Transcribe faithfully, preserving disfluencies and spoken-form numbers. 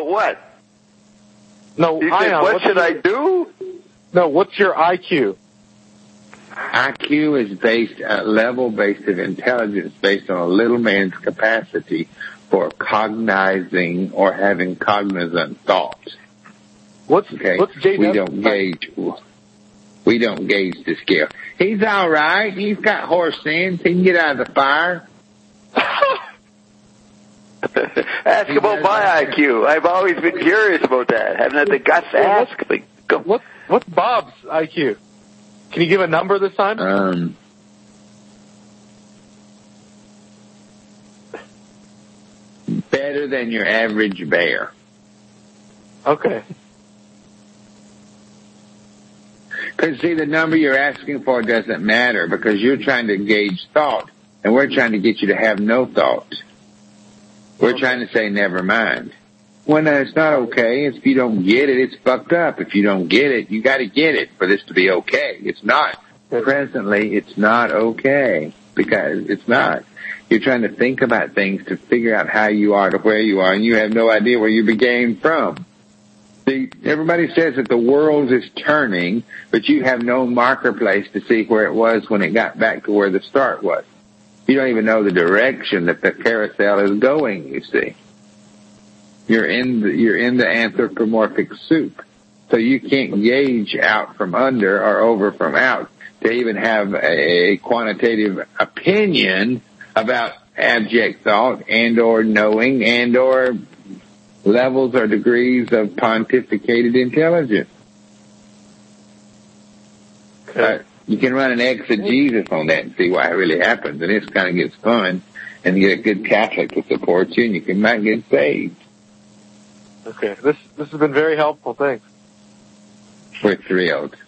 About what? No, You said, Ion, what what's should your, I do? No, what's your I Q? I Q is based at level based of intelligence based on a little man's capacity for cognizing or having cognizant thoughts. What's Okay, what's J W? we don't gauge. We don't gauge the scale. He's all right. He's got horse sense. He can get out of the fire. Ask He about does my that. I Q. I've always been curious about that. Haven't had the guts to Well, ask. Like, go. What what's Bob's I Q? Can you give a number this time? Um, better than your average bear. Okay. Because, see, the number you're asking for doesn't matter because you're trying to gauge thought, and we're trying to get you to have no thought. We're Okay. trying to say, never mind. Well, no, it's not okay. If you don't get it, it's fucked up. If you don't get it, you got to get it for this to be okay. It's not. Presently, it's not okay because it's not. You're trying to think about things to figure out how you are to where you are, and you have no idea where you began from. See, everybody says that the world is turning, but you have no marker place to see where it was when it got back to where the start was. You don't even know the direction that the carousel is going, you see. You're in the, you're in the anthropomorphic soup. So you can't gauge out from under or over from out to even have a quantitative opinion about abject thought and or knowing and or levels or degrees of pontificated intelligence. Okay. Uh, you can run an exegesis on that and see why it really happens, and this kind of gets fun, and you get a good Catholic to support you, and you can might get saved. Okay. This this has been very helpful. Thanks. We're thrilled.